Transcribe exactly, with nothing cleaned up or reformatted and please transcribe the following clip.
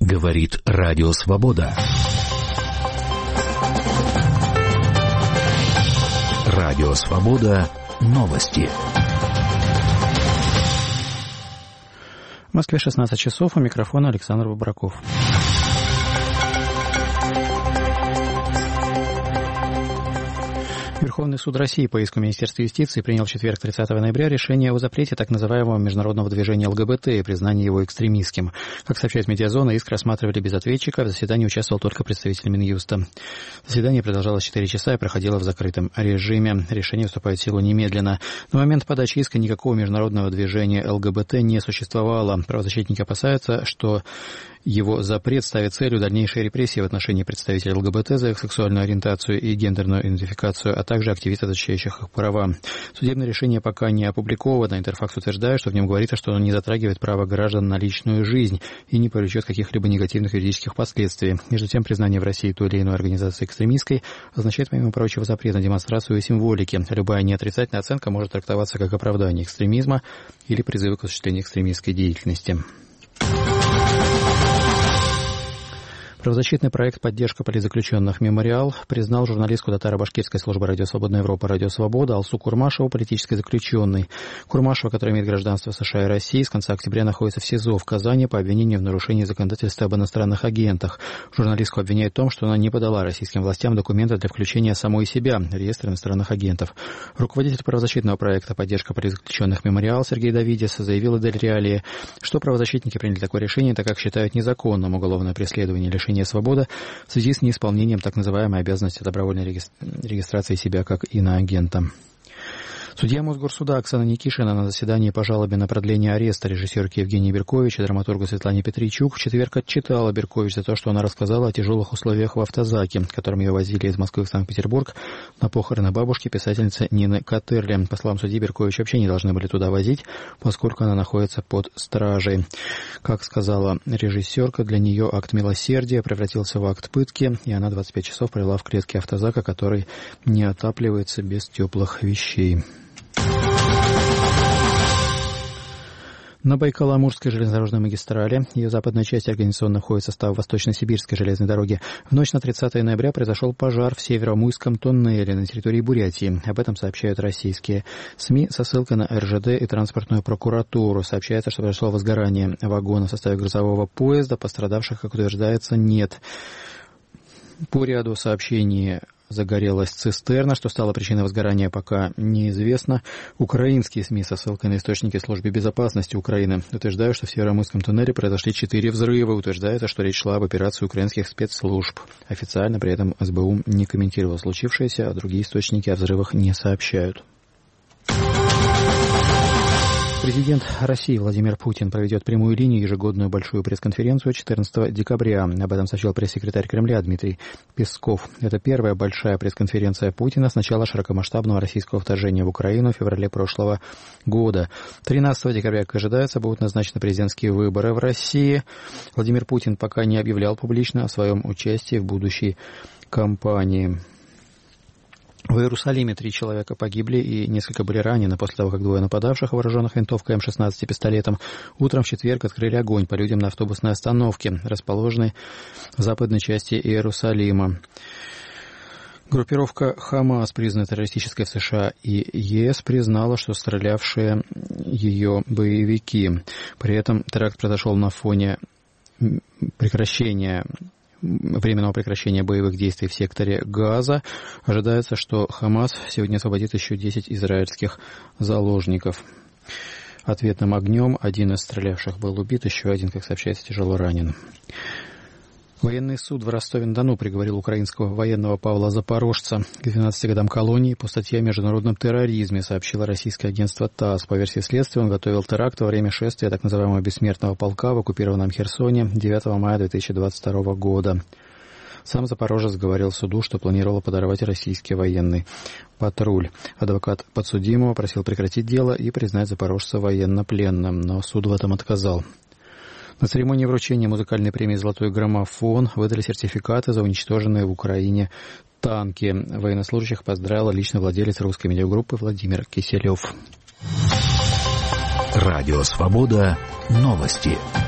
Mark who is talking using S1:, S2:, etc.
S1: Говорит Радио Свобода. Радио Свобода. Новости.
S2: В Москве шестнадцать часов. У микрофона Александр Бобраков. Верховный суд России по иску Министерства юстиции принял в четверг, тридцатого ноября, решение о запрете так называемого международного движения ЛГБТ и признании его экстремистским. Как сообщает Медиазона, иск рассматривали без ответчика, в заседании участвовал только представитель Минюста. Заседание продолжалось четыре часа и проходило в закрытом режиме. Решение вступает в силу немедленно. На момент подачи иска никакого международного движения ЛГБТ не существовало. Правозащитники опасаются, что его запрет ставит целью дальнейшей репрессии в отношении представителей ЛГБТ за их сексуальную ориентацию и гендерную идентификацию, а также активистов, защищающих их права. Судебное решение пока не опубликовано. Интерфакс утверждает, что в нем говорится, что оно не затрагивает право граждан на личную жизнь и не повлечет каких-либо негативных юридических последствий. Между тем, признание в России той или иной организации экстремистской означает, помимо прочего, запрет на демонстрацию и символики. Любая неотрицательная оценка может трактоваться как оправдание экстремизма или призывы к осуществлению экстремистской деятельности. Правозащитный проект «Поддержка политзаключенных. Мемориал» признал журналистку татаро-башкирской службы «Радио Свободная Европа» «Радио Свобода» Алсу Курмашеву политической заключенной. Курмашева, которая имеет гражданство США и России, с конца октября находится в СИЗО в Казани по обвинению в нарушении законодательства об иностранных агентах. Журналистку обвиняют в том, что она не подала российским властям документы для включения самой себя в реестр иностранных агентов. Руководитель правозащитного проекта «Поддержка политзаключенных. Мемориал» Сергей Давидис заявил Дель Реалии, что правозащитники приняли такое решение, так как считают незаконным уголовное преследование и лишение свободы в связи с неисполнением так называемой обязанности добровольной регистрации себя как иноагента. Судья Мосгорсуда Оксана Никишина на заседании по жалобе на продление ареста режиссерки Евгении Беркович и драматургу Светлане Петричук в четверг отчитала Беркович за то, что она рассказала о тяжелых условиях в автозаке, которым ее возили из Москвы в Санкт-Петербург на похороны бабушки писательницы Нины Катерли. По словам судьи, Беркович вообще не должны были туда возить, поскольку она находится под стражей. Как сказала режиссерка, для нее акт милосердия превратился в акт пытки, и она двадцать пять часов провела в клетке автозака, который не отапливается без теплых вещей. На Байкало-Амурской железнодорожной магистрали, ее западная часть организационно входит в состав Восточно-Сибирской железной дороги, в ночь на тридцатое ноября произошел пожар в Североамурском тоннеле на территории Бурятии. Об этом сообщают российские СМИ со ссылкой на эр жэ дэ и транспортную прокуратуру. Сообщается, что произошло возгорание вагона в составе грузового поезда. Пострадавших, как утверждается, нет. По ряду сообщений загорелась цистерна. Что стало причиной возгорания, пока неизвестно. Украинские СМИ со ссылкой на источники службы безопасности Украины утверждают, что в Североамурском туннеле произошли четыре взрыва. Утверждается, что речь шла об операции украинских спецслужб. Официально при этом эс бэ у не комментировал случившееся, а другие источники о взрывах не сообщают. Президент России Владимир Путин проведет прямую линию ежегодную большую пресс-конференцию четырнадцатого декабря. Об этом сообщил пресс-секретарь Кремля Дмитрий Песков. Это первая большая пресс-конференция Путина с начала широкомасштабного российского вторжения в Украину в феврале прошлого года. тринадцатого декабря, как ожидается, будут назначены президентские выборы в России. Владимир Путин пока не объявлял публично о своем участии в будущей кампании. В Иерусалиме три человека погибли и несколько были ранены после того, как двое нападавших, вооруженных винтовкой эм шестнадцать и пистолетом, утром в четверг открыли огонь по людям на автобусной остановке, расположенной в западной части Иерусалима. Группировка «Хамас», признанная террористической в США и е эс, признала, что стрелявшие ее боевики. При этом теракт произошел на фоне прекращения временного прекращения боевых действий в секторе Газа. Ожидается, что Хамас сегодня освободит еще десять израильских заложников. Ответным огнем один из стрелявших был убит, еще один, как сообщается, тяжело ранен. Военный суд в Ростове-на-Дону приговорил украинского военного Павла Запорожца к двенадцати годам колонии по статье о международном терроризме, сообщило российское агентство ТАСС. По версии следствия, он готовил теракт во время шествия так называемого бессмертного полка в оккупированном Херсоне девятого мая две тысячи двадцать второго года. Сам Запорожец говорил суду, что планировал подорвать российский военный патруль. Адвокат подсудимого просил прекратить дело и признать запорожца военнопленным, но суд в этом отказал. На церемонии вручения музыкальной премии «Золотой граммофон» выдали сертификаты за уничтоженные в Украине танки. Военнослужащих поздравил лично владелец русской медиагруппы Владимир Киселев.
S1: Радио «Свобода». Новости.